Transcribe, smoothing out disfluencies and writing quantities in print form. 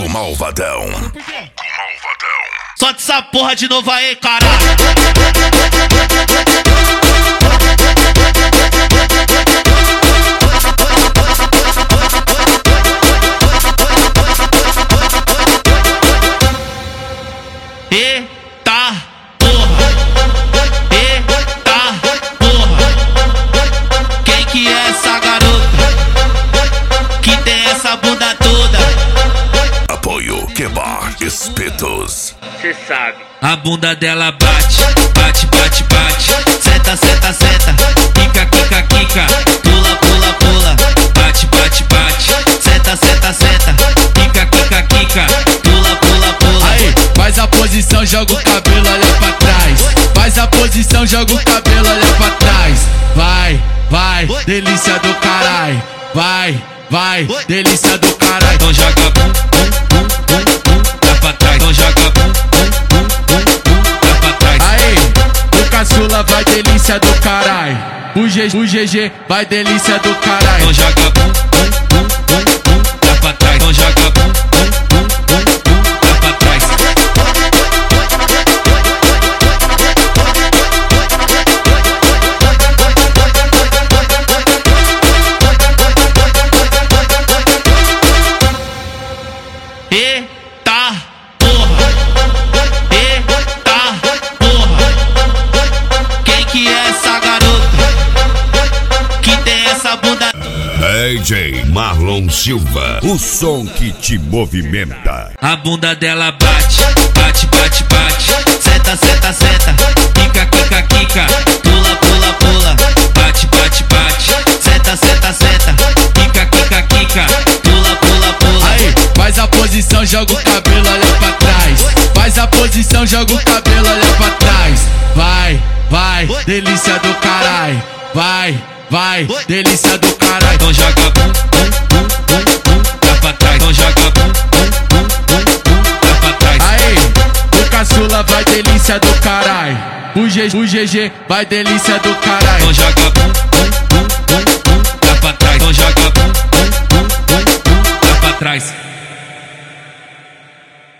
Malvadão. Solta essa porra de novo aí, caralho. Eita porra, eita porra. Quem que é essa garota que tem essa bunda toda? Apoio Quebar Espetos. Cê sabe. A bunda dela bate, bate, bate, bate. Senta, senta, senta. Quica, quica, quica. Pula, pula, pula. Bate, bate, bate. Senta, senta, senta. Quica, quica, quica. Pula, pula, pula. Aí, faz a posição, joga o cabelo, olha pra trás. Faz a posição, joga o cabelo, olha pra trás. Vai, vai, delícia do caralho. Vai, vai, delícia do caralho. Então joga bum, bum, bum, bum, bum. Dá pra trás. Então joga bum, bum, bum, bum, bum. Dá pra trás. Aí, o caçula vai delícia do caralho. O GG vai delícia do caralho. Então joga bum, bum, bum, bum, bum. Dá pra trás. Então joga bum, bum, bum, bum, bum. Dá pra trás. Eita porra, eita porra. Quem que é essa garota que tem essa bunda? DJ Marlon Silva, o som que te movimenta. A bunda dela bate, bate, bate, bate. Senta, senta, senta. Quica, quica, quica. Pula, pula, pula. Bate, bate, bate. Senta, senta, senta. Quica, quica, quica. Pula, pula, pula. Aí, faz a posição, joga o cabelo, olha pra trás. Faz a posição, joga o cabelo, olha pra trás. Vai, vai, delícia do caralho. Vai, vai, delícia do caralho. Então joga bum, bum, bum, bum, bum. Dá pra trás. Então joga bum, bum, bum, bum, bum. Dá pra trás. Aí, o caçula vai delícia do caralho. O GG vai delícia do caralho. Então joga bum, bum, bum, bum, bum. Dá pra trás. Então joga bum, bum, bum, bum, bum. Dá pra trás.